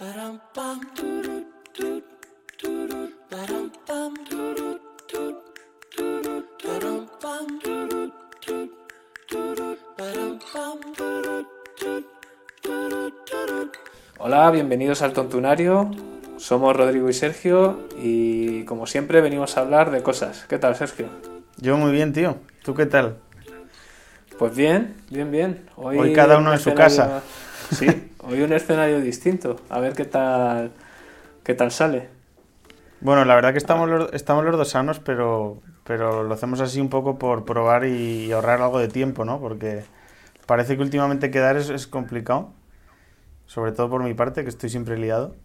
Hola, bienvenidos al Tontunario. Somos Rodrigo y Sergio y como siempre venimos a hablar de cosas. ¿Qué tal, Sergio? Yo muy bien, tío. ¿Tú qué tal? Pues bien, bien, bien. Hoy cada uno en su casa. Sí, hoy un escenario distinto. A ver qué tal sale. Bueno, la verdad que estamos los dos sanos, pero lo hacemos así un poco por probar y ahorrar algo de tiempo, ¿no? Porque parece que últimamente quedar es complicado. Sobre todo por mi parte, que estoy siempre liado.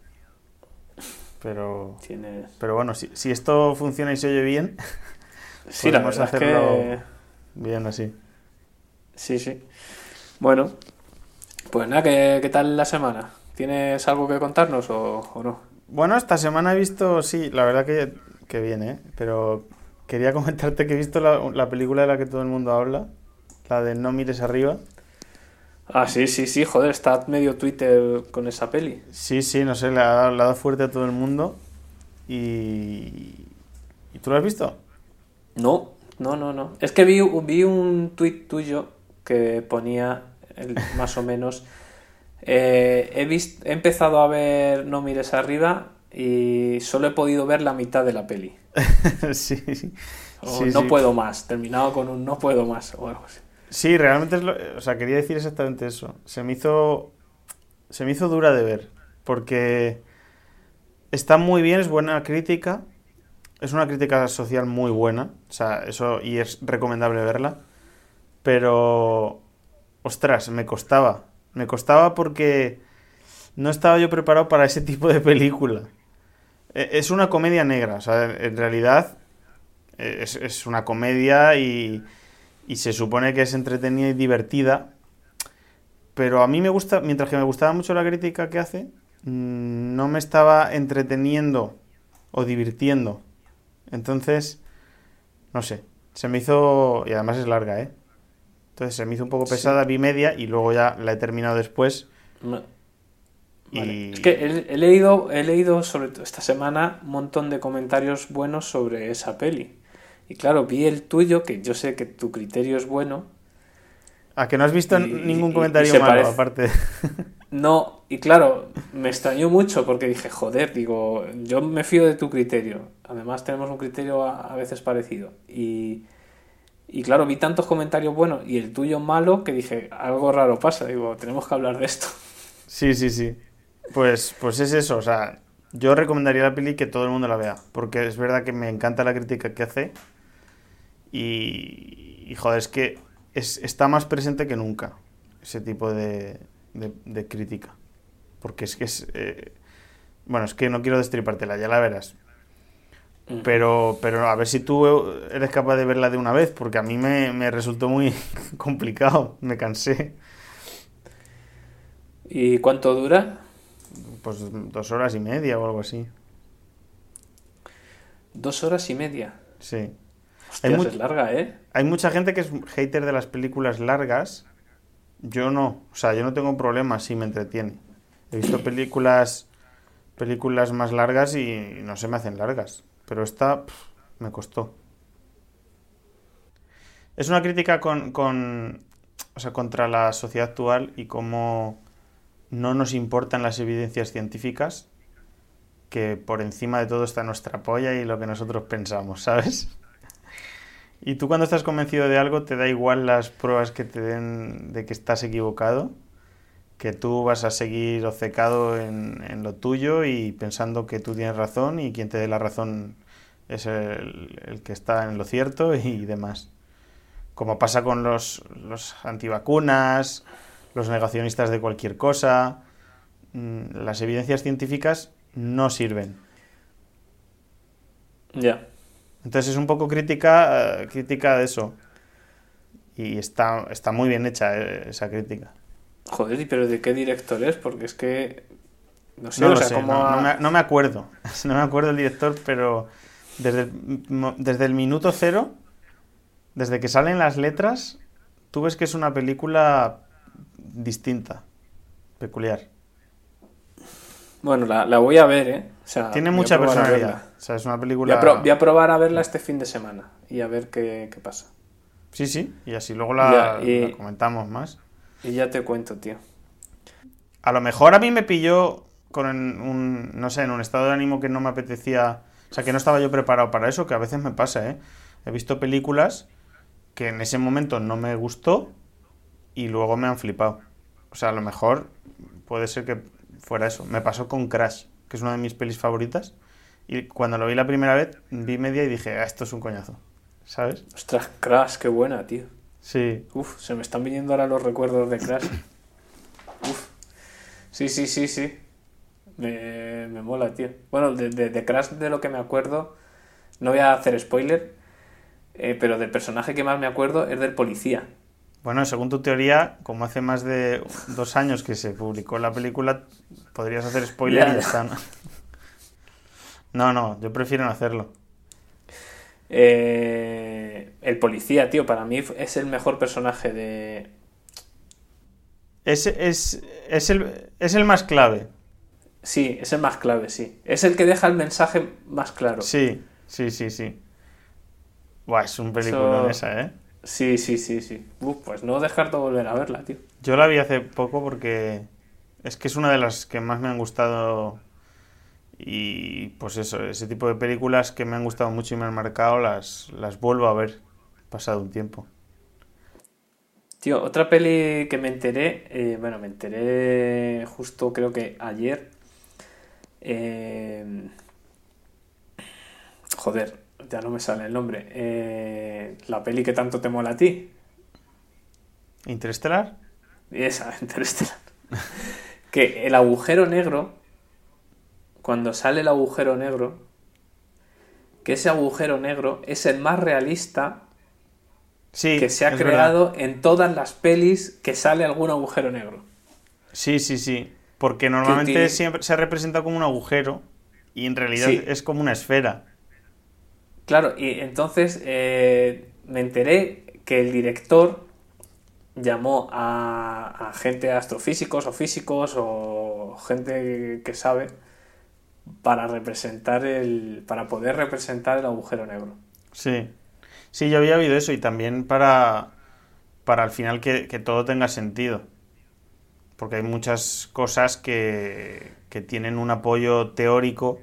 Pero bueno, si esto funciona y se oye bien, Sí, la podemos verdad es hacerlo que bien así. sí, sí. Bueno, pues nada, ¿qué tal la semana? ¿Tienes algo que contarnos o no? Bueno, esta semana he visto, sí, la verdad que bien, ¿eh? Pero quería comentarte que he visto la película de la que todo el mundo habla, la de No mires arriba. Ah, sí, sí, sí, joder, está medio Twitter con esa peli. Sí, sí, no sé, le ha dado fuerte a todo el mundo. ¿Y tú lo has visto? No, no, no, no. Es que vi un tuit tuyo que ponía más o menos. He empezado a ver No mires arriba y solo he podido ver la mitad de la peli. Sí, O sí, no sí. puedo más, terminado con un no puedo más o algo así. Sí, realmente o sea, quería decir exactamente eso. Se me hizo dura de ver, porque está muy bien, es buena crítica, es una crítica social muy buena, o sea, eso y es recomendable verla, pero ostras, me costaba porque no estaba yo preparado para ese tipo de película. Es una comedia negra, o sea, en realidad es una comedia y se supone que es entretenida y divertida, pero a mí me gusta, mientras que me gustaba mucho la crítica que hace, no me estaba entreteniendo o divirtiendo. Entonces, no sé, se me hizo, y además es larga, ¿eh? Entonces se me hizo un poco Sí. pesada, vi media y luego ya la he terminado después Ma- Vale. Es que y... he leído sobre todo esta semana un montón de comentarios buenos sobre esa peli. Y claro, vi el tuyo, que yo sé que tu criterio es bueno, ¿A que no has y, visto ningún y comentario se malo parece. aparte? No, y claro, me extrañó mucho porque dije, joder, digo, yo me fío de tu criterio. Además, tenemos un criterio a veces parecido. Y claro, vi tantos comentarios buenos y el tuyo malo que dije, algo raro pasa. Digo, tenemos que hablar de esto. Sí, sí, sí. Pues es eso, o sea, yo recomendaría la peli que todo el mundo la vea, porque es verdad que me encanta la crítica que hace y joder, es que está más presente que nunca ese tipo de crítica. Porque es que bueno, es que no quiero destripártela, ya la verás. Pero a ver si tú eres capaz de verla de una vez, porque a mí me resultó muy complicado, me cansé. ¿Y cuánto dura? Pues 2 horas y media o algo así. 2 horas y media. Sí. Hay, Hostias, mu- es larga, ¿eh? hay mucha gente que es hater de las películas largas. Yo no. O sea, yo no tengo problema si me entretiene. He visto películas más largas y no se me hacen largas. Pero esta me costó. Es una crítica o sea, contra la sociedad actual y cómo no nos importan las evidencias científicas, que por encima de todo está nuestra polla y lo que nosotros pensamos, ¿sabes? Y tú cuando estás convencido de algo te da igual las pruebas que te den de que estás equivocado, que tú vas a seguir obcecado en lo tuyo y pensando que tú tienes razón y quien te dé la razón es el que está en lo cierto y demás. Como pasa con los antivacunas, los negacionistas de cualquier cosa, las evidencias científicas no sirven. Ya. Entonces es un poco crítica de eso. Y está muy bien hecha esa crítica. Joder, ¿y pero de qué director es? Porque es que, no sé, No o lo sea, sé, como no me acuerdo. No me acuerdo el director, pero desde el minuto cero, desde que salen las letras, tú ves que es una película distinta, peculiar. Bueno, la voy a ver, ¿eh? O sea, Tiene voy a mucha probar a personalidad. verla. O sea, es una Voy película... voy a probar a verla este fin de semana y a ver qué pasa. Sí, sí, y así luego Y ya, la comentamos más. y ya te cuento, tío. A lo mejor a mí me pilló con no sé, en un estado de ánimo que no me apetecía, o sea, que no estaba yo preparado para eso, que a veces me pasa, ¿eh? He visto películas que en ese momento no me gustó y luego me han flipado. O sea, a lo mejor puede ser que fuera eso. Me pasó con Crash, que es una de mis pelis favoritas, y cuando lo vi la primera vez, vi media y dije, esto es un coñazo, ¿sabes? Ostras, Crash, qué buena, tío. Sí. Uf, se me están viniendo ahora los recuerdos de Crash. Uf. Sí, sí, sí, sí. Me mola, tío. Bueno, de Crash, de lo que me acuerdo, no voy a hacer spoiler, pero del personaje que más me acuerdo es del policía. Bueno, según tu teoría, como hace más de 2 años que se publicó la película, podrías hacer spoiler y ya está, ¿no? No, no, yo prefiero no hacerlo. El policía, tío, para mí es el mejor personaje de... Es el más clave. Sí, es el más clave, sí. Es el que deja el mensaje más claro. Sí, sí, sí, sí. Buah, es un peliculón Eso... esa, ¿eh? Sí, sí, sí, sí. Pues no dejar de volver a verla, tío. Yo la vi hace poco porque es que es una de las que más me han gustado y pues eso, ese tipo de películas que me han gustado mucho y me han marcado las vuelvo a ver pasado un tiempo. Tío, otra peli que me enteré, bueno, me enteré justo creo que ayer. eh, joder, ya no me sale el nombre. La peli que tanto te mola a ti. ¿Interestelar? Y esa, Interestelar. Que el agujero negro, cuando sale el agujero negro, que ese agujero negro es el más realista que Sí, se ha es verdad. creado en todas las pelis que sale algún agujero negro. Sí, sí, sí. Porque Que normalmente utiliza... siempre se representa como un agujero y en realidad Sí, es como una esfera. claro, y entonces me enteré que el director llamó a gente astrofísicos o físicos o gente que sabe para poder representar el agujero negro. Sí. Sí, yo había oído eso y también para al final que todo tenga sentido. Porque hay muchas cosas que tienen un apoyo teórico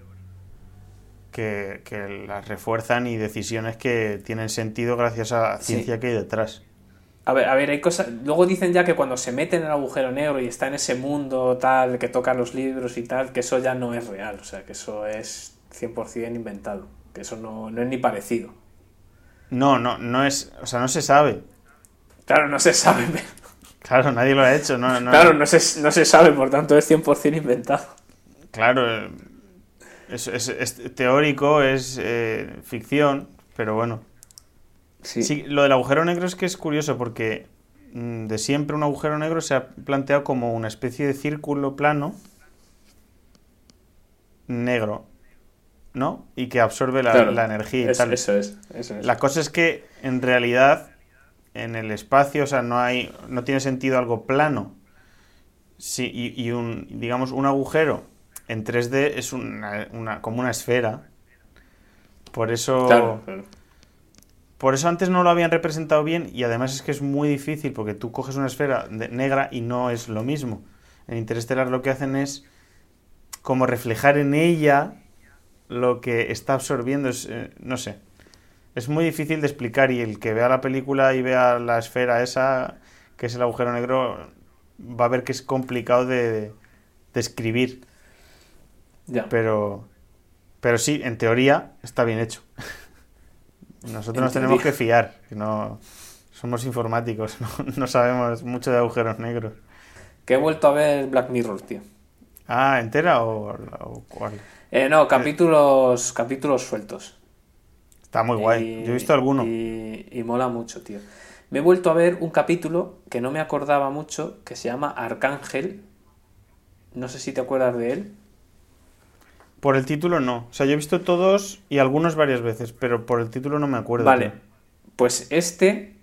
que las refuerzan y decisiones que tienen sentido gracias a la Sí. ciencia que hay detrás. A ver, hay cosas. Luego dicen ya que cuando se mete en el agujero negro y está en ese mundo tal, que toca los libros y tal, que eso ya no es real. O sea, que eso es 100% inventado. Que eso no es ni parecido. No, no, no es, o sea, no se sabe. Claro, no se sabe. Claro, nadie lo ha hecho, no, Claro, no. no se sabe, por tanto es 100% inventado. Claro, es teórico, es ficción, pero bueno. Sí, Sí, lo del agujero negro es que es curioso porque de siempre un agujero negro se ha planteado como una especie de círculo plano negro, ¿no? Y que absorbe claro. la energía y tal. Eso es. La cosa es que en realidad en el espacio, o sea, no tiene sentido algo plano. Sí, y digamos, un agujero en 3D es como una esfera. Por Claro, eso, claro. por eso antes no lo habían representado bien y además es que es muy difícil porque tú coges una esfera negra y no es lo mismo. En Interestelar lo que hacen es como reflejar en ella lo que está absorbiendo, no sé. Es muy difícil de explicar y el que vea la película y vea la esfera esa, que es el agujero negro, va a ver que es complicado de escribir. Ya. Pero, pero sí, en teoría está bien hecho. Nosotros En nos tenemos teoría. que fiar, que no somos informáticos, no sabemos mucho de agujeros negros. Que he vuelto a ver Black Mirror, tío. Ah, ¿entera o cuál? No, Que capítulos sueltos. está muy guay. Yo he visto alguno. Y mola mucho, tío. Me he vuelto a ver un capítulo que no me acordaba mucho, que se llama Arcángel. No sé si te acuerdas de él. Por el título no. O sea, yo he visto todos y algunos varias veces, pero por el título no me acuerdo, tío. Vale, pues este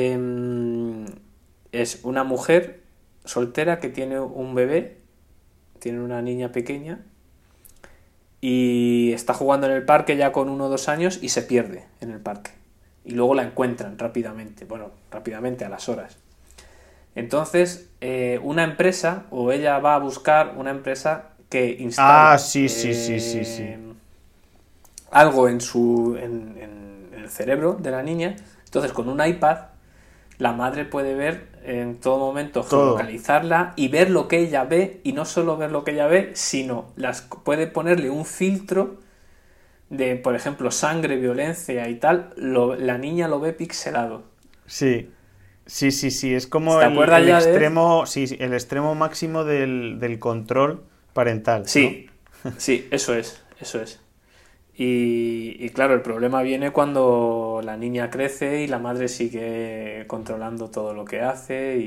es una mujer soltera que tiene un bebé tienen una niña pequeña y está jugando en el parque ya con 1 o 2 años y se pierde en el parque. Y luego la encuentran rápidamente, bueno, rápidamente a las horas. Entonces, una empresa, o ella va a buscar una empresa que instale Sí. algo en el cerebro de la niña. Entonces, con un iPad, la madre puede ver en todo momento, Todo. geolocalizarla y ver lo que ella ve, y no solo ver lo que ella ve, sino puede ponerle un filtro de, por ejemplo, sangre, violencia y tal. La niña lo ve pixelado. Sí. Es como ¿Te acuerdas el ya de...? extremo, el extremo máximo del control parental, ¿no? Sí, sí, eso es. Y claro, el problema viene cuando la niña crece y la madre sigue controlando todo lo que hace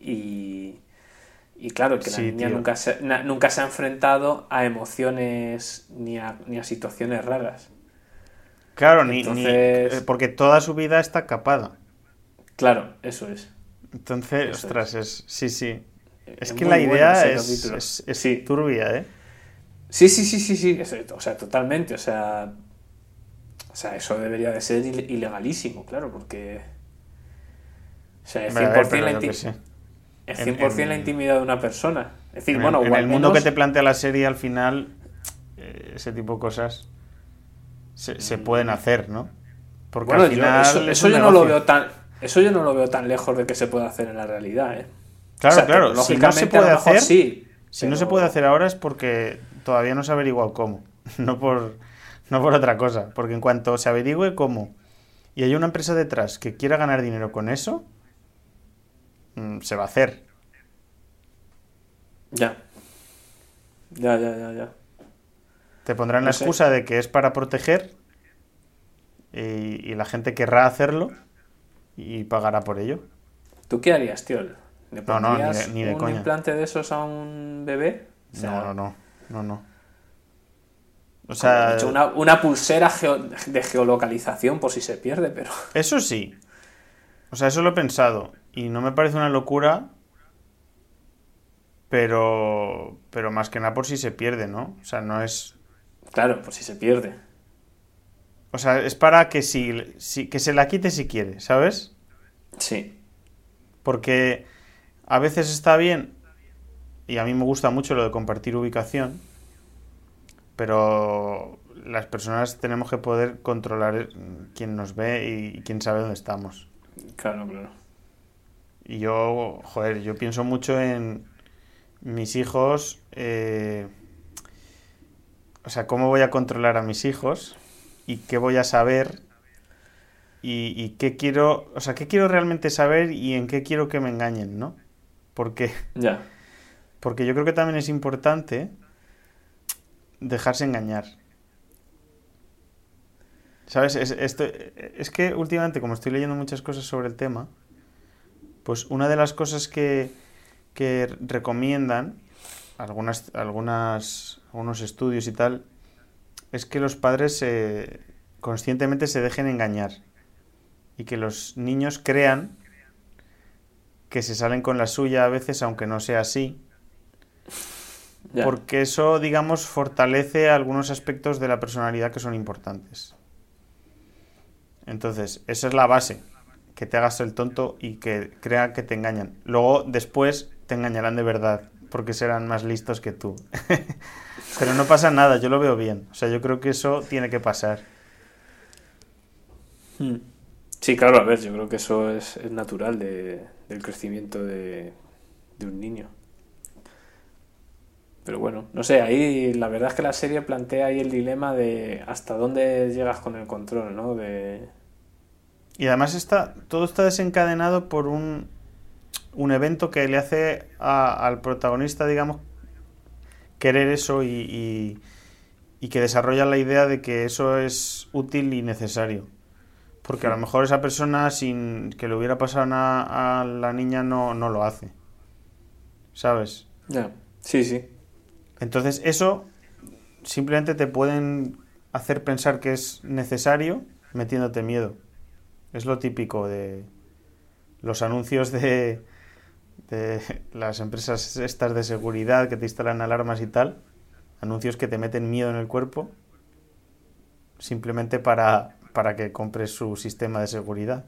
y claro, que la Sí, niña tío. nunca se ha enfrentado a emociones ni a situaciones raras. Claro, Entonces, porque toda su vida está capada. claro, eso es. Entonces, Eso ostras, es. sí. Es Es que la muy bueno idea ese es, capítulo. es Sí. turbia, ¿eh? Sí. O sea, totalmente. O sea, eso debería de ser ilegalísimo, claro, porque... O sea, Hombre, a ver, pero yo qué sé. es En, 100% la en, intimidad de una persona. Es decir, en bueno, el, en o el al mundo que te menos... plantea la serie, al final, ese tipo de cosas se pueden hacer, ¿no? Porque al Bueno, yo final es eso un yo no lo negocio. veo tan... Eso yo no lo veo tan lejos de que se pueda hacer en la realidad, ¿eh? O Claro, sea, claro. Si no se tecnológicamente a lo puede mejor hacer, sí, si no se puede pero... hacer ahora es porque todavía no se ha averiguado cómo. No por otra cosa. Porque en cuanto se averigüe cómo y hay una empresa detrás que quiera ganar dinero con eso, se va a hacer. Ya. Ya. Te pondrán la No sé. excusa de que es para proteger y la gente querrá hacerlo y pagará por ello. ¿Tú qué harías, tío? ¿Le No, ni de, pondrías ni de un coña. implante de esos a un bebé? O sea, No. O como mucho sea, una pulsera de geolocalización por si se pierde, pero... eso sí. O sea, eso lo he pensado. Y no me parece una locura, pero más que nada por si se pierde, ¿no? O sea, no es... Claro, por si se pierde. O sea, es para que que se la quite si quiere, ¿sabes? Sí. Porque a veces está bien, y a mí me gusta mucho lo de compartir ubicación, pero las personas tenemos que poder controlar quién nos ve y quién sabe dónde estamos. Claro. Y yo pienso mucho en mis hijos, o sea, cómo voy a controlar a mis hijos y qué voy a saber y qué quiero, o sea, qué quiero realmente saber y en qué quiero que me engañen, ¿no? Porque, Ya. porque yo creo que también es importante dejarse engañar. ¿Sabes? Es que últimamente, como estoy leyendo muchas cosas sobre el tema, pues una de las cosas que recomiendan algunos estudios y tal, es que los padres conscientemente se dejen engañar y que los niños crean que se salen con la suya a veces, aunque no sea así, Ya. porque eso, digamos, fortalece algunos aspectos de la personalidad que son importantes. Entonces, esa es la base, que te hagas el tonto y que crean que te engañan. Luego, después, te engañarán de verdad, porque serán más listos que tú. Pero no pasa nada, yo lo veo bien. O sea, yo creo que eso tiene que pasar. Sí, claro, a ver, yo creo que eso es natural del crecimiento de un niño. Pero bueno, no sé, ahí la verdad es que la serie plantea ahí el dilema de hasta dónde llegas con el control, ¿no? Y además todo está desencadenado por un evento que le hace al protagonista, digamos, querer eso y que desarrolla la idea de que eso es útil y necesario. Porque a lo mejor esa persona, sin que le hubiera pasado nada a la niña, no lo hace. ¿Sabes? Ya, sí. Entonces eso simplemente te pueden hacer pensar que es necesario metiéndote miedo. Es lo típico de los anuncios de las empresas estas de seguridad que te instalan alarmas y tal, anuncios que te meten miedo en el cuerpo simplemente para que compres su sistema de seguridad.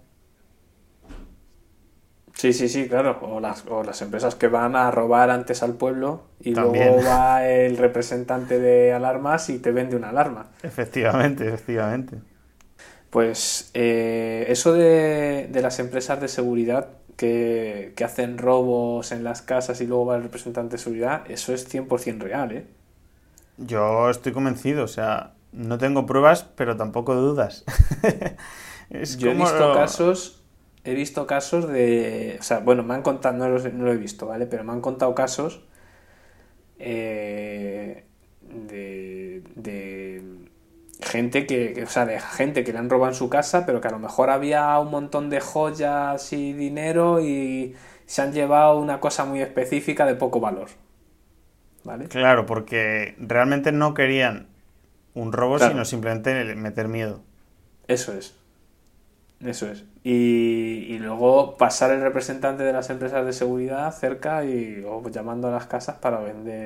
Sí, sí, sí, claro. O las empresas que van a robar antes al pueblo y También, luego va el representante de alarmas y te vende una alarma. efectivamente, efectivamente. Pues eso de las empresas de seguridad que hacen robos en las casas y luego va el representante de seguridad, eso es 100% real, ¿eh? Yo estoy convencido, o sea, no tengo pruebas, pero tampoco dudas. Es Yo como... he visto casos de, o sea, bueno, me han contado, no lo he visto, ¿vale? Pero me han contado casos de gente o sea, de gente que le han robado en su casa, pero que a lo mejor había un montón de joyas y dinero y se han llevado una cosa muy específica de poco valor, ¿vale? Claro, porque realmente no querían un robo, Claro, sino simplemente meter miedo. eso es. Eso es. Y luego pasar el representante de las empresas de seguridad cerca o llamando a las casas para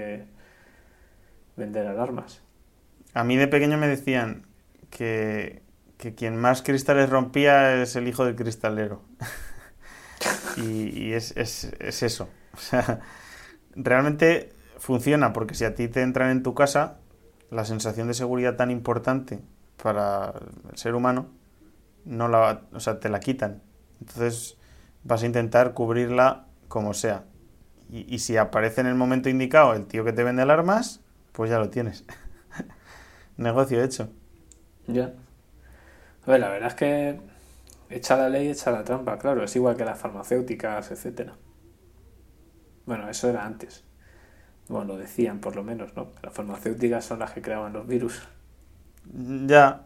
vender alarmas. A mí de pequeño me decían que quien más cristales rompía es el hijo del cristalero. Y es eso. O sea, realmente funciona porque si a ti te entran en tu casa, la sensación de seguridad tan importante para el ser humano, o sea, te la quitan. Entonces vas a intentar cubrirla como sea. Y si aparece en el momento indicado el tío que te vende alarmas, pues ya lo tienes. Negocio hecho. Ya. A ver, la verdad es que echa la ley, echa la trampa, claro. Es igual que las farmacéuticas, etcétera. Bueno, eso era antes. Bueno, lo decían por lo menos, ¿no? Las farmacéuticas son las que creaban los virus. Ya,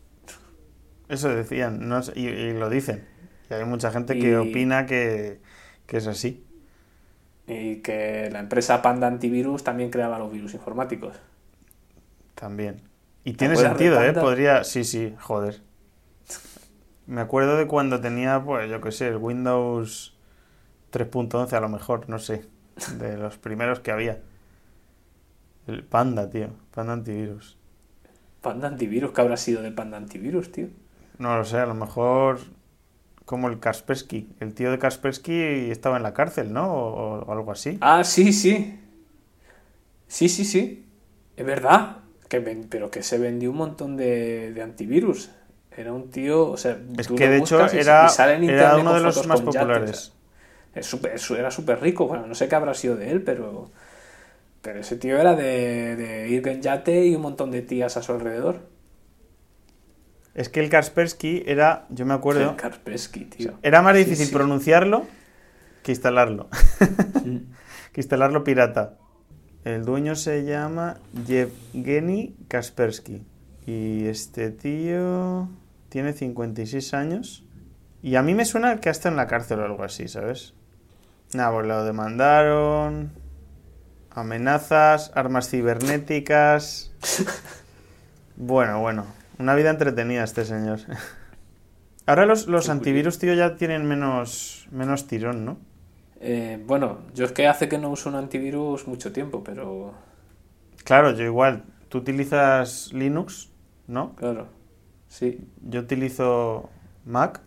eso decían, no sé, y lo dicen. Y hay mucha gente que Y, opina que es así. y que la empresa Panda Antivirus también creaba los virus informáticos. También. Y ¿Te tiene acuerdas de sentido, ¿eh? Panda? Podría... Sí, sí, joder. Me acuerdo de cuando tenía, pues, yo qué sé, el Windows 3.11 a lo mejor, no sé. De los primeros que había. El Panda, tío. Panda Antivirus. Panda Antivirus, ¿qué habrá sido de Panda Antivirus, tío? No lo sé, a lo mejor como el Kaspersky. El tío de Kaspersky estaba en la cárcel, ¿no? O algo así. Ah, sí, sí. Sí, sí, sí. Es verdad. Pero que se vendió un montón de antivirus. Era un tío, o sea, Es tú que lo de hecho buscas y sale en era internet uno con de los fotos más con yates. O sea, populares. era súper rico. Bueno, no sé qué habrá sido de él, pero ese tío era de ir en yate y un montón de tías a su alrededor. Es que el Kaspersky era, yo me El acuerdo, Kaspersky, o sea, tío. era más Sí, difícil sí. pronunciarlo que instalarlo. Mm. Que instalarlo pirata. El dueño se llama Yevgeny Kaspersky. Y este tío tiene 56 años. Y a mí me suena que está en la cárcel o algo así, ¿sabes? Nada, pues lo demandaron. Amenazas, armas cibernéticas. Bueno, bueno. Una vida entretenida este señor. Ahora los Qué curioso. antivirus, tío, ya tienen menos tirón, ¿no? Bueno, yo es que hace que no uso un antivirus mucho tiempo, pero Claro, yo igual. Tú utilizas Linux, ¿no? claro, sí. Yo utilizo Mac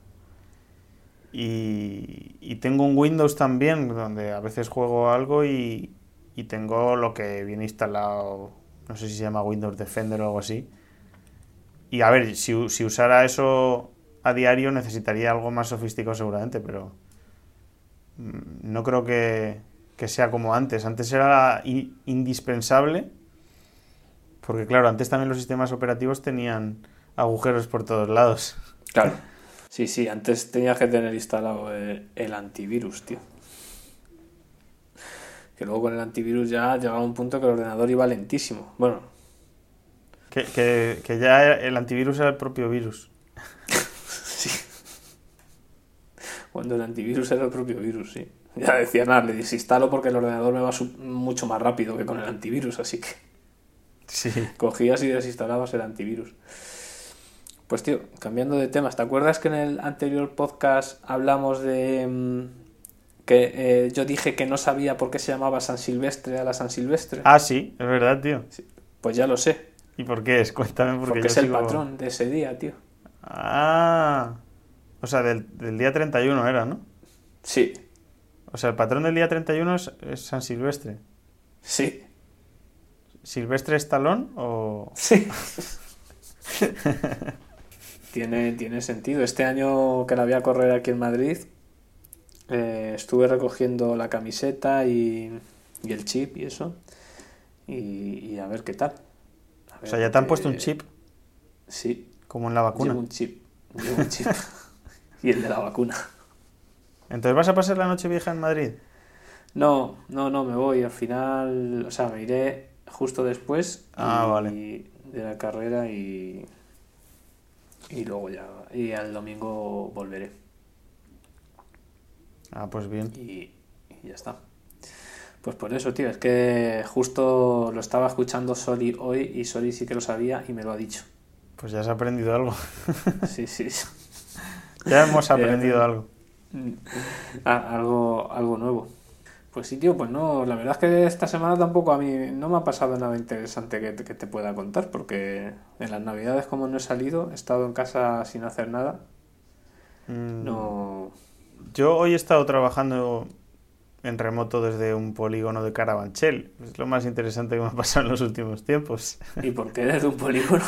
y tengo un Windows también, donde a veces juego algo y tengo lo que viene instalado, no sé si se llama Windows Defender o algo así. Y a ver, si usara eso a diario necesitaría algo más sofisticado seguramente, pero no creo que sea como antes. Antes era indispensable, porque claro, antes también los sistemas operativos tenían agujeros por todos lados. Claro. Sí, sí, antes tenías que tener instalado el antivirus, tío. Que luego con el antivirus ya llegaba un punto que el ordenador iba lentísimo. Bueno, Que ya el antivirus era el propio virus. sí. Cuando el antivirus era el propio virus, sí. Ya decía, nada, le desinstalo porque el ordenador me va mucho más rápido que con el antivirus, así que Sí. cogías y desinstalabas el antivirus. Pues tío, cambiando de temas, ¿te acuerdas que en el anterior podcast hablamos de yo dije que no sabía por qué se llamaba San Silvestre a la San Silvestre. Ah, sí, es verdad, tío. Sí, pues ya lo sé. ¿Y por qué es? Cuéntame, porque Porque yo es el sigo... patrón de ese día, tío. Ah, o sea, del día 31 era, ¿no? Sí, O sea, el patrón del día 31 es San Silvestre. sí, ¿Silvestre Stallone o...? sí. Tiene sentido. Este año que la voy a correr aquí en Madrid, estuve recogiendo la camiseta y el chip y eso. Y a ver qué tal. A O ver, sea, ya te han porque- puesto un chip, Sí, como en la vacuna. llevo un chip. Llevo un chip. Y el de la vacuna. Entonces, ¿vas a pasar la noche vieja en Madrid? No, me voy. Al final, o sea, me iré justo después Vale. de la carrera y luego ya. Y al domingo volveré. Ah, pues bien. Y ya está. Pues por eso, tío, es que justo lo estaba escuchando Soli hoy y Soli sí que lo sabía y me lo ha dicho. Pues ya has aprendido algo. Sí, sí. Ya hemos aprendido algo. Algo nuevo. Pues sí, tío, pues no, la verdad es que esta semana tampoco a mí no me ha pasado nada interesante que te pueda contar, porque en las navidades como no he salido, he estado en casa sin hacer nada. No. Yo hoy he estado trabajando en remoto desde un polígono de Carabanchel. Es lo más interesante que me ha pasado en los últimos tiempos. ¿Y por qué desde un polígono?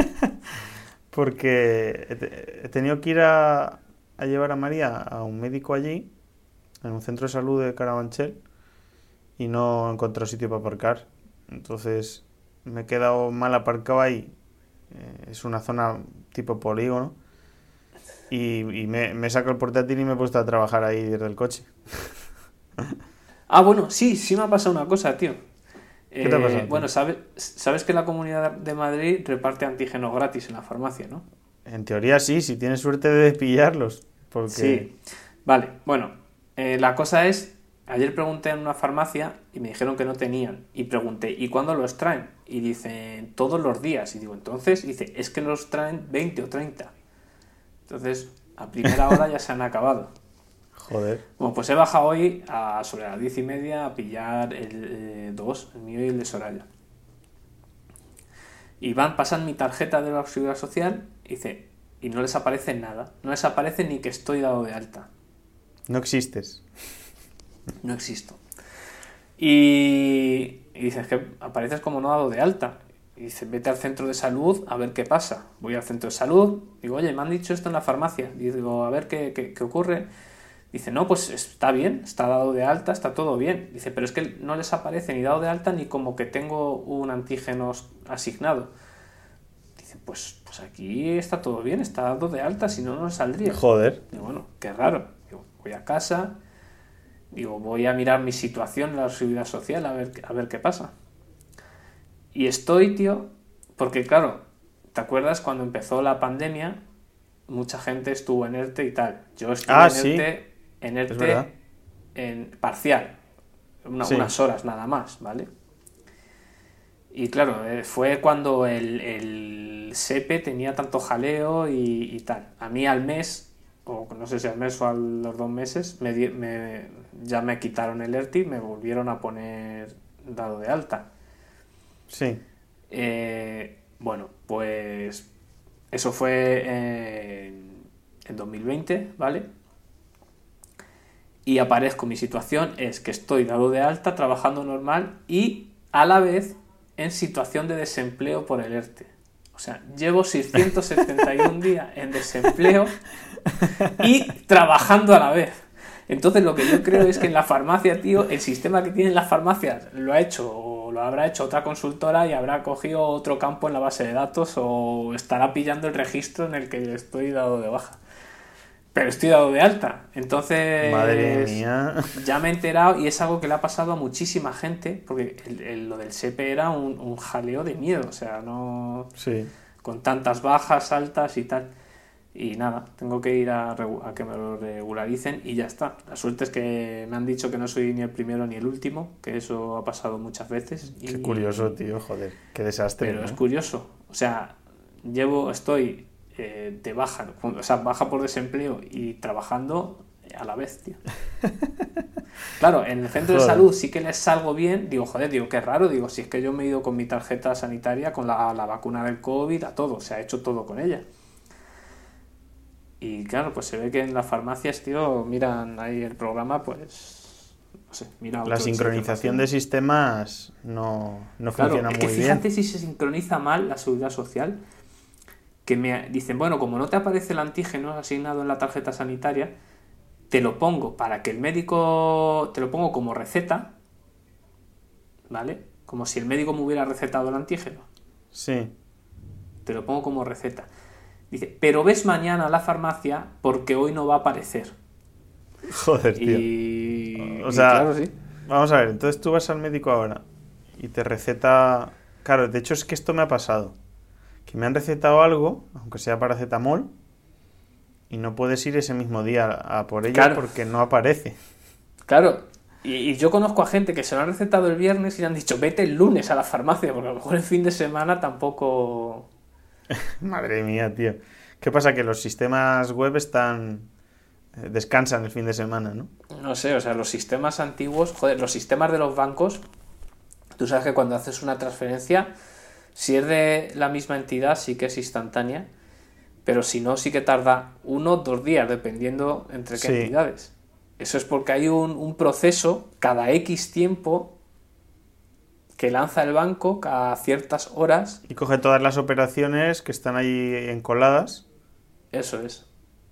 Porque he tenido que ir a llevar a María a un médico allí, en un centro de salud de Carabanchel, y no he encontrado sitio para aparcar. Entonces me he quedado mal aparcado ahí. Es una zona tipo polígono. Y me he sacado el portátil y me he puesto a trabajar ahí desde el coche. Ah, bueno, sí me ha pasado una cosa, tío. ¿Qué te ha pasado, tío? Bueno, sabes que la Comunidad de Madrid reparte antígenos gratis en la farmacia, ¿no? En teoría sí, si tienes suerte de pillarlos. Porque... Sí. Vale, bueno, la cosa es, ayer pregunté en una farmacia y me dijeron que no tenían. Y pregunté, ¿y cuándo los traen? Y dicen, todos los días. Y digo, entonces, dice, es que los traen 20 o 30. Entonces, a primera hora ya se han acabado. Joder. Bueno, pues he bajado hoy sobre las 10:30 a pillar el mío y el de Soraya. Y pasan mi tarjeta de la Seguridad Social y no les aparece nada. No les aparece ni que estoy dado de alta. No existes. No existo. Y dices que apareces como no dado de alta. Y dices, vete al centro de salud a ver qué pasa. Voy al centro de salud, digo, oye, me han dicho esto en la farmacia. Y digo, a ver qué ocurre. Dice, no, pues está bien, está dado de alta, está todo bien. Dice, pero es que no les aparece ni dado de alta ni como que tengo un antígeno asignado. Dice, pues aquí está todo bien, está dado de alta, si no, no saldría. Joder. Digo, bueno, qué raro. Digo, voy a casa, digo, voy a mirar mi situación en la Seguridad Social a ver qué pasa. Y estoy, tío, porque claro, ¿te acuerdas cuando empezó la pandemia? Mucha gente estuvo en ERTE y tal. Yo estuve Sí. en Es verdad. ERTE en parcial, Sí. unas horas nada más, ¿vale? Y claro, fue cuando el SEPE tenía tanto jaleo y tal. A mí al mes, o no sé si al mes o a los 2 meses, ya me quitaron el ERTE y me volvieron a poner dado de alta. Sí. Bueno, pues eso fue en 2020, ¿vale? Y aparezco, mi situación es que estoy dado de alta, trabajando normal y a la vez en situación de desempleo por el ERTE. O sea, llevo 671 días en desempleo y trabajando a la vez. Entonces lo que yo creo es que en la farmacia, tío, el sistema que tienen las farmacias lo ha hecho o lo habrá hecho otra consultora y habrá cogido otro campo en la base de datos o estará pillando el registro en el que estoy dado de baja. Pero estoy dado de alta. Entonces, Madre mía. ya me he enterado y es algo que le ha pasado a muchísima gente porque lo del SEPE era un jaleo de miedo. O sea, no... Sí. Con tantas bajas, altas y tal. Y nada, tengo que ir a que me lo regularicen y ya está. La suerte es que me han dicho que no soy ni el primero ni el último, que eso ha pasado muchas veces. Qué curioso, tío, joder. Qué desastre. Pero ¿no? es curioso. O sea, estoy de baja, o sea, baja por desempleo y trabajando a la vez, tío. Claro, en el centro de Joder. salud sí que les salgo bien. Digo, joder, digo, qué raro. Digo, si es que yo me he ido con mi tarjeta sanitaria, con la vacuna del COVID, a todo. Se ha hecho todo con ella. Y claro, pues se ve que en las farmacias, tío, miran ahí el programa, pues, no sé, mira La otro sincronización de sistemas no Claro, funciona es que muy fíjate bien. si se sincroniza mal la seguridad social, que me dicen, bueno, como no te aparece el antígeno asignado en la tarjeta sanitaria, te lo pongo para que el médico, te lo pongo como receta, ¿vale? Como si el médico me hubiera recetado el antígeno, Sí. te lo pongo como receta. Dice, pero ves mañana a la farmacia porque hoy no va a aparecer. Joder, tío. O Y sea, claro, sí. vamos a ver, entonces tú vas al médico ahora y te receta... Claro, de hecho es que esto me ha pasado. Que me han recetado algo, aunque sea paracetamol, y no puedes ir ese mismo día a por ello Claro, porque no aparece. claro. Y yo conozco a gente que se lo han recetado el viernes y le han dicho, vete el lunes a la farmacia, porque a lo mejor el fin de semana tampoco... Madre mía, tío. ¿Qué pasa? Que los sistemas web están... descansan el fin de semana, ¿no? No sé, o sea, los sistemas antiguos, joder, los sistemas de los bancos, tú sabes que cuando haces una transferencia, si es de la misma entidad, sí que es instantánea, pero si no, sí que tarda 1 o 2 días, dependiendo entre qué Sí. entidades. Eso es porque hay un proceso cada X tiempo que lanza el banco cada ciertas horas. Y coge todas las operaciones que están ahí encoladas. Eso es.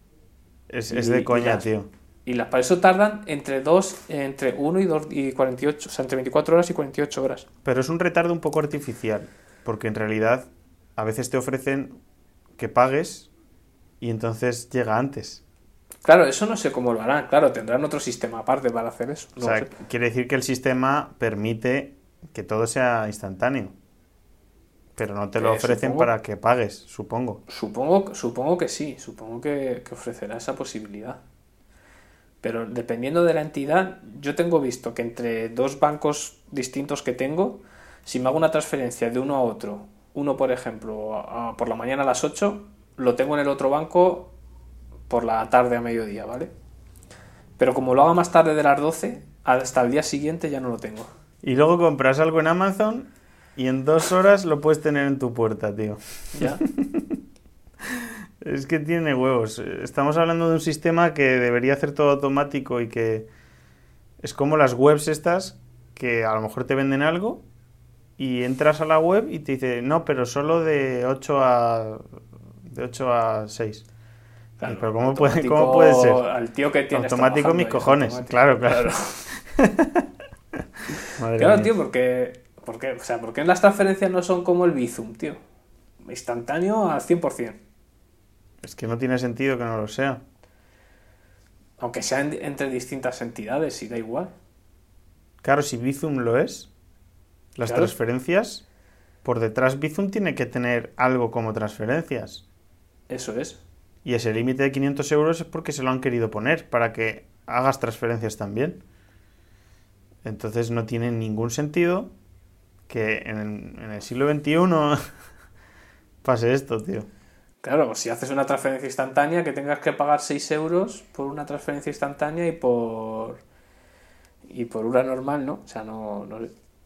Es de coña, tío. Y las para eso tardan entre 1 y 2 y 48, o sea, entre 24 horas y 48 horas. Pero es un retardo un poco artificial, porque en realidad a veces te ofrecen que pagues y entonces llega antes. Claro, eso no sé cómo lo harán. Claro, tendrán otro sistema aparte para hacer eso. O No lo sea, sé. quiere decir que el sistema permite que todo sea instantáneo, pero no te lo ofrecen Supongo, para que pagues, supongo. supongo que sí. Supongo que ofrecerá esa posibilidad. Pero dependiendo de la entidad, yo tengo visto que entre dos bancos distintos que tengo, si me hago una transferencia de uno a otro, uno por ejemplo por la mañana a las 8, lo tengo en el otro banco por la tarde a mediodía, ¿vale? Pero como lo haga más tarde de las 12, hasta el día siguiente ya no lo tengo. Y luego compras algo en Amazon y en 2 horas lo puedes tener en tu puerta, tío. ¿Ya? Es que tiene huevos. Estamos hablando de un sistema que debería hacer todo automático y que es como las webs estas que a lo mejor te venden algo y entras a la web y te dice, no, pero solo de 8 a 6. Claro, Pero automático ¿cómo puede ser? al tío que tienes Automático trabajando mis ahí, cojones. automático. Claro, claro. Madre Claro, mía. tío, o sea, ¿por qué las transferencias no son como el Bizum, tío? Instantáneo al 100%. Es que no tiene sentido que no lo sea. Aunque sea entre distintas entidades, y da igual. Claro, si Bizum lo es, las Claro, transferencias, por detrás Bizum tiene que tener algo como transferencias. eso es. Y ese límite de 500 euros es porque se lo han querido poner, para que hagas transferencias también. Entonces no tiene ningún sentido que en el siglo XXI pase esto, tío. Claro, si haces una transferencia instantánea, que tengas que pagar 6 euros por una transferencia instantánea y por una normal, ¿no? O sea, no.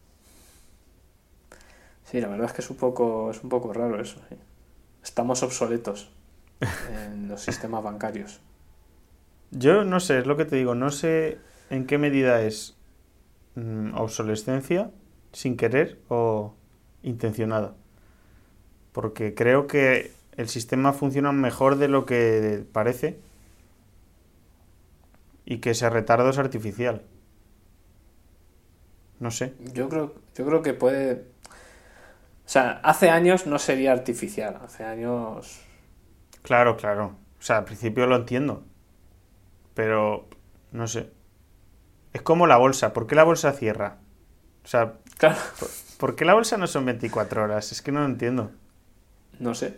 Sí, la verdad es que es un poco raro eso. Sí. Estamos obsoletos en los sistemas bancarios. Yo no sé, es lo que te digo, no sé en qué medida es obsolescencia, sin querer o intencionada. Porque creo que el sistema funciona mejor de lo que parece y que ese retardo es artificial. No sé. Yo creo que puede. O sea, hace años no sería artificial. Hace años. Claro, claro. O sea, al principio lo entiendo. Pero, no sé. Es como la bolsa. ¿Por qué la bolsa cierra? O sea, Claro, ¿por qué la bolsa no son 24 horas? Es que no lo entiendo. no sé.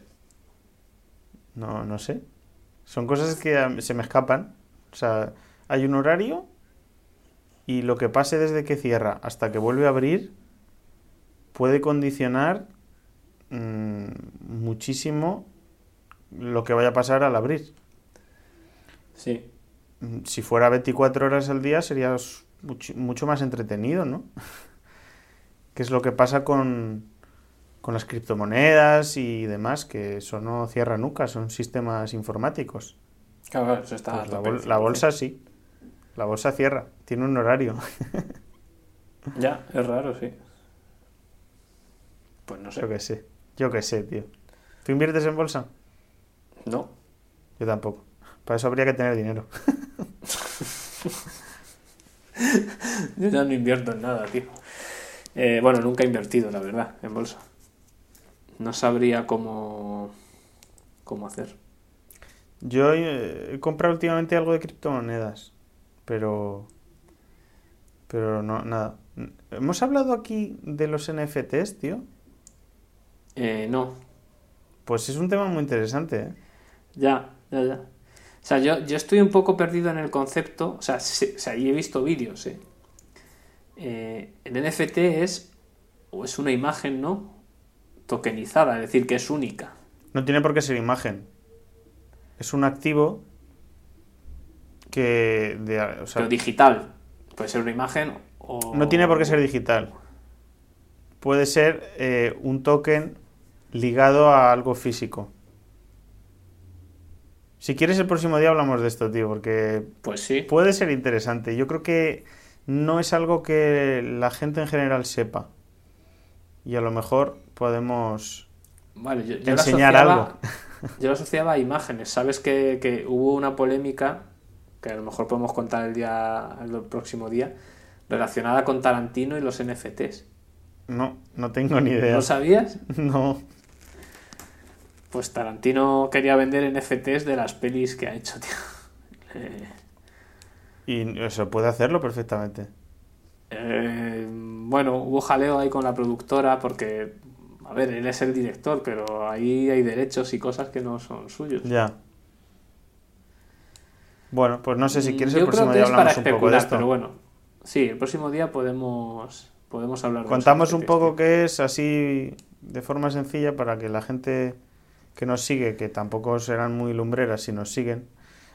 No sé. Son cosas que se me escapan. O sea, hay un horario y lo que pase desde que cierra hasta que vuelve a abrir puede condicionar muchísimo lo que vaya a pasar al abrir. Sí. si fuera 24 horas al día sería mucho más entretenido, ¿no? ¿Qué es lo que pasa con las criptomonedas y demás? Que eso no cierra nunca, son sistemas informáticos. Claro, eso está Pues a tope, la 100%. bolsa sí, la bolsa cierra, tiene un horario. Ya, es raro, sí. Pues no sé. Yo qué sé, tío. ¿Tú inviertes en bolsa? No. Yo tampoco. Para eso habría que tener dinero. Yo ya no invierto en nada, tío. Bueno, nunca he invertido, la verdad, en bolsa. No sabría cómo hacer. Yo he comprado últimamente algo de criptomonedas, pero no, nada. ¿Hemos hablado aquí de los NFTs, tío? No. Pues es un tema muy interesante, ¿eh? Ya. O sea, yo estoy un poco perdido en el concepto. O sea, y he visto vídeos, ¿eh? El NFT es una imagen, ¿no? Tokenizada, es decir, que es única. No tiene por qué ser imagen. Es un activo que... o sea, Pero digital. Puede ser una imagen o... no tiene por qué ser digital. Puede ser un token ligado a algo físico. Si quieres el próximo día hablamos de esto, tío, porque Pues sí. puede ser interesante. Yo creo que no es algo que la gente en general sepa. Y a lo mejor podemos Vale, yo enseñar algo. Yo lo asociaba a imágenes. Sabes que hubo una polémica, que a lo mejor podemos contar el próximo día, relacionada con Tarantino y los NFTs. No tengo ni idea. ¿No sabías? No. Pues Tarantino quería vender NFTs de las pelis que ha hecho, tío. Y eso puede hacerlo perfectamente. Bueno, hubo jaleo ahí con la productora porque, a ver, él es el director, pero ahí hay derechos y cosas que no son suyos. Ya. Bueno, pues no sé si quieres el Yo creo próximo que día es para hablamos un poco de especular, esto. pero bueno. Sí, el próximo día podemos hablar de Contamos los un NFTs, poco tío. qué es así de forma sencilla para que la gente que nos sigue, que tampoco serán muy lumbreras si nos siguen,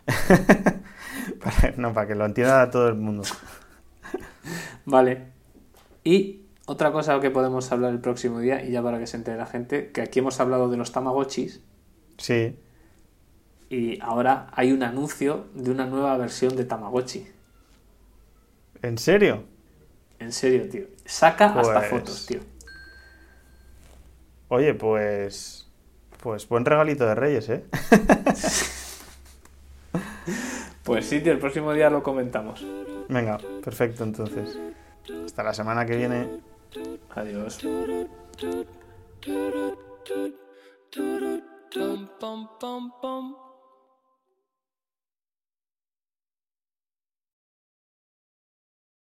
para que lo entienda todo el mundo. Vale. Y otra cosa que podemos hablar el próximo día, y ya para que se entere la gente, que aquí hemos hablado de los Tamagotchis Sí. y ahora hay un anuncio de una nueva versión de Tamagotchi. ¿En serio? En serio, tío. Saca hasta Pues- fotos, tío. Oye, pues buen regalito de Reyes, ¿eh? Pues sí, tío, el próximo día lo comentamos. Venga, perfecto entonces. Hasta la semana que viene. Adiós. Pum, pum, pum, pum.